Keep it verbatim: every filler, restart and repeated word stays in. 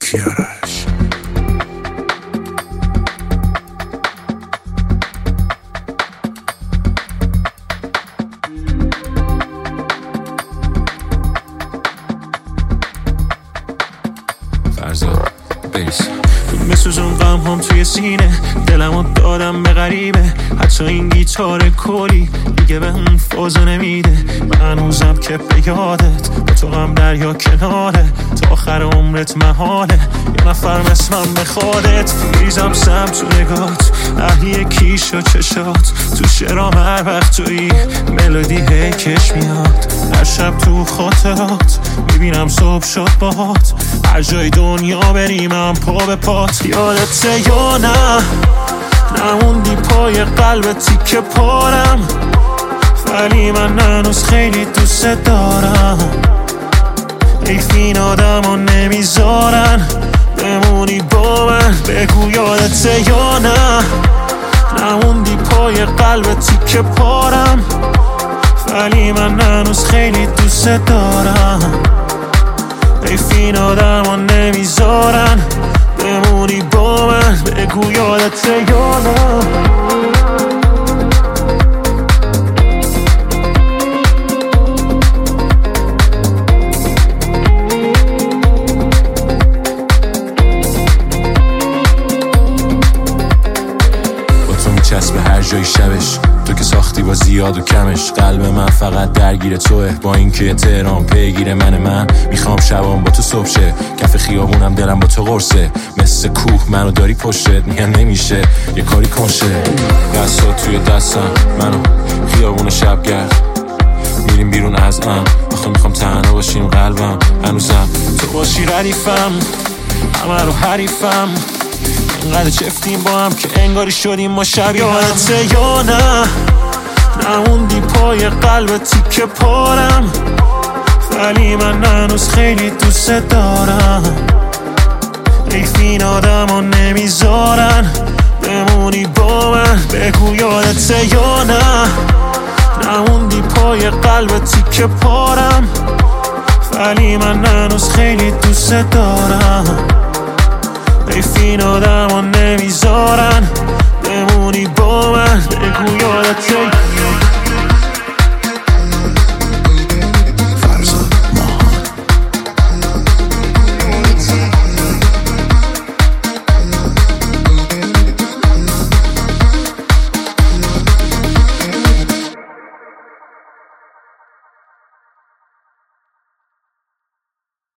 کیارش. فرزاد بیس بسوزون غم هم توی سینه، دلمو دادم به غریبه، حتی این گیتار کلی دیگه به اون فازو نمیده. من هنوزم که به یادت با تو غم دریا کناره، تا آخر عمرت محاله یه نفر مثلم بخوادت. میریزم سم تو نگات، اهلی کیش و چشات، تو شعرام هر وقت توی ملودی هی کش میاد. هر شب تو خاطرات میبینم صبح شد باهات، هر جای دنیا بریم من پا به پات. یادته یا نه نموندی پای قلب تیکه پارم، ولی من هنوز خیلی دوست دارم. حیف این آدم ها نمیذارن بمونی با من. بگو یادته یا نه نموندی پای قلب تیکه پارم، ولی من هنوز خیلی دوست دارم. حیف این آدم ها نمیذارن بمونی با من. بگو یادته یا نه. چسب هر جای شبش، تو که ساختی با زیاد و کمش. قلب من فقط درگیر توه، با اینکه تهران پیگیر من. من میخوام شبام با تو صبح شه، کف خیابونم دلم با تو قرصه. مثل کوه منو داری پشتت، میگن نمیشه یه کاری کنشه. دستا توی دستم منو خیابون شبگرد، میریم بیرون از ام. آخه میخوام تنها باشیم قلبم هنوزم تو باشی ردیفم، همه رو حریفم. اینقدر چفتیم با هم که انگاری شدیم ما شبیه هم. یادته یا نه نموندی پای قلب تیکه پارم، ولی من هنوز خیلی دوست دارم. حیف این آدم ها نمیذارن بمونی با من. بگو یادته یا نه نموندی پای قلب تیکه پارم، ولی من هنوز خیلی دوست دارم. حیف این آدم ها نمیذارن بمونی با من. بگو یادته